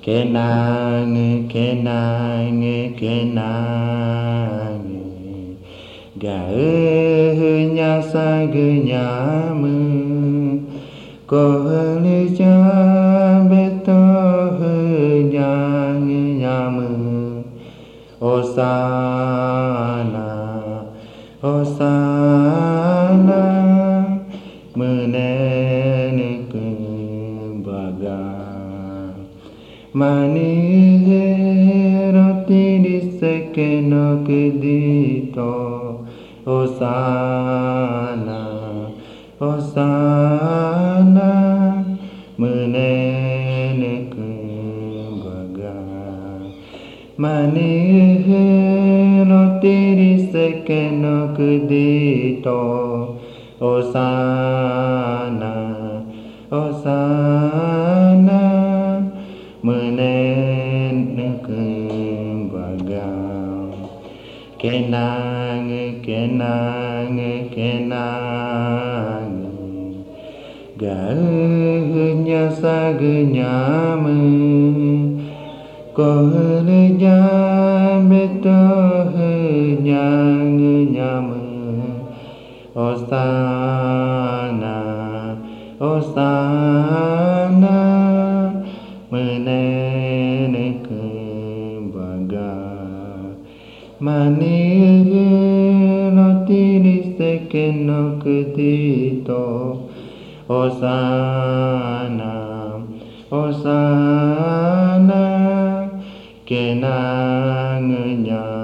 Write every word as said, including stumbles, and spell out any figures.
Kenang, kenang, kenang. Ga ư nha sa gư nha mư. Ko hư cha bê tô hư nha nha mư. Hosanna, Hosanna, mư nê nê cư baga. Mani roti di sekeno kedito. Hosanna, Hosanna, mư nê nê cư baga. Mani roti di sekeno kedito. Hosanna, Hosanna, mư nê nê cư baga. Kenang, kenang, kenang. Ga ư nha sa gư nha mư. Ko hư nha bê tô hư nha nha mư. Hosanna, Hosanna, mư nê nê cư baga. Mani roti di sekeno kedito. Hosanna, Hosanna, kenang nha